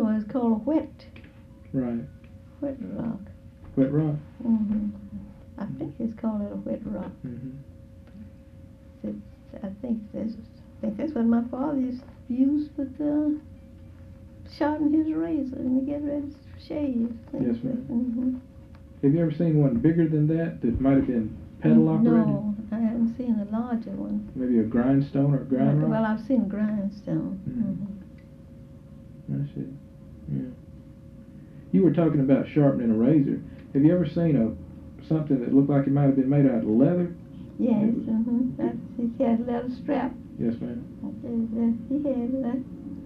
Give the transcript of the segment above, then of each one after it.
Well, it's called a wet. Right. Wet rock. Wet rock? I think it's called it a wet rock. I think that's what my father used with sharpen his razor and to get ready to shave. Yes, ma'am. Have you ever seen one bigger than that might have been pedal operated? No, I haven't seen a larger one. Maybe a grindstone or a grind rock? Well, I've seen grindstone. I see. Yeah. You were talking about sharpening a razor. Have you ever seen something that looked like it might have been made out of leather? Yes. He had a leather strap. Yes, ma'am. He had that.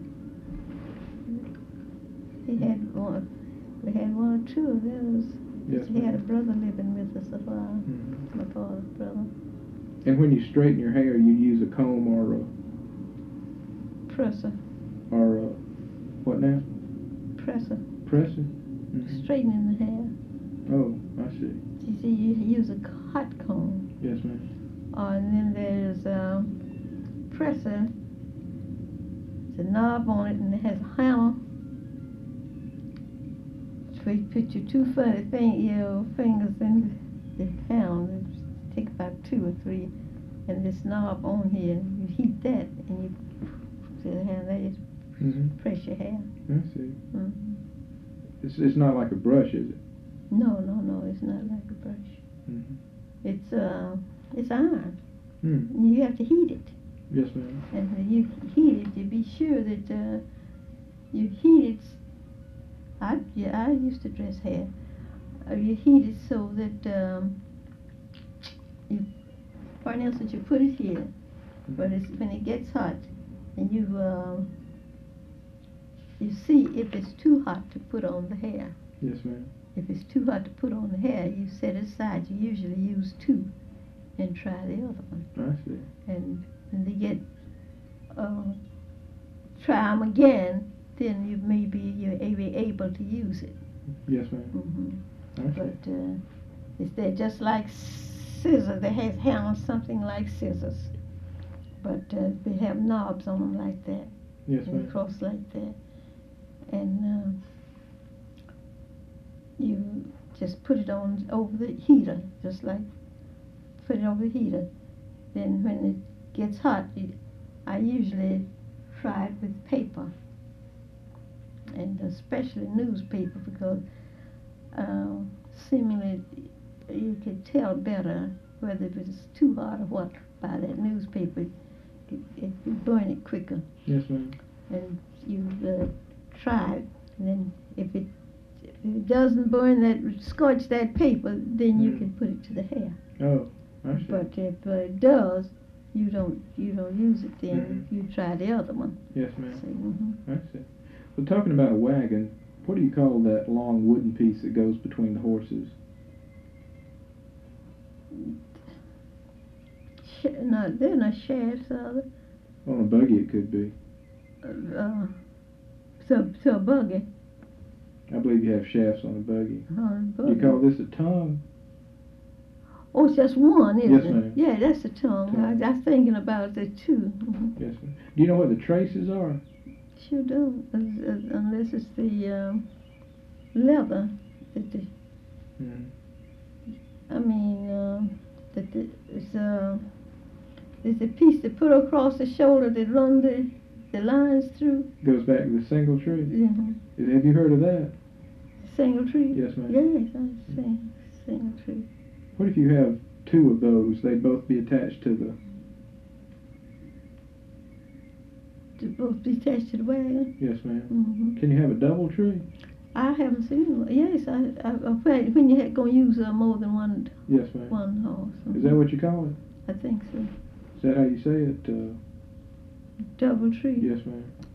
He had one. We had one or two of those. Yes, he had a brother living with us a while. My father's brother. And when you straighten your hair, you use a comb or a presser. Or what now? Presser. Presser? Straightening the hair. Oh, I see. You see, you use a hot comb. Yes, ma'am. And then there's a presser. There's a knob on it, and it has a hammer. So you put your two fingers in the hammer. Take about 2 or 3, and this knob on here. You heat that, and you see the hand there. You press your hair. I see. It's not like a brush, is it? No, it's not like a brush. It's iron. You have to heat it. Yes, ma'am. And when you heat it, you be sure that you heat it. I used to dress hair. You heat it so that for instance, you put it here, but when it gets hot, and you see if it's too hot to put on the hair. Yes, ma'am. If it's too hot to put on the hair, you set it aside. You usually use 2 and try the other one. I see. And when they get, try them again, then you're able to use it. Yes, ma'am. But they're just like scissors. They have something like scissors. But they have knobs on them like that. Yes, ma'am. Across like that. And you just put it on over the heater, just like put it over the heater. Then when it gets hot, I usually fry it with paper, and especially newspaper, because seemingly you could tell better whether it was too hot or what by that newspaper. It burn it quicker. Yes, ma'am. And you try it, and then if it doesn't burn that, scorch that paper, then you can put it to the hair. Oh, I see. But if it does, you don't use it then. You try the other one. Yes, ma'am. I see. Well, talking about a wagon, what do you call that long wooden piece that goes between the horses? No, they're not shafts, are they? On a buggy it could be. So a buggy. I believe you have shafts on a buggy. Buggy. You call this a tongue? Oh, it's just one, isn't yes, it? ma'am. Yeah, that's a tongue. I was thinking about the 2. Yes, ma'am. Do you know what the traces are? Sure don't, unless it's the leather. I mean, it's a piece they put across the shoulder that run the lines through. Goes back to the single tree? Have you heard of that? Single tree? Yes, ma'am. Yes, I've seen single tree. What if you have 2 of those? They'd both be attached to the... To both be attached to the wagon? Yes, ma'am. Can you have a double tree? I haven't seen one. Yes, when you're going to use more than one. Yes, ma'am. One horse. Is that what you call it? I think so. Is that how you say it? Double tree. Yes, ma'am.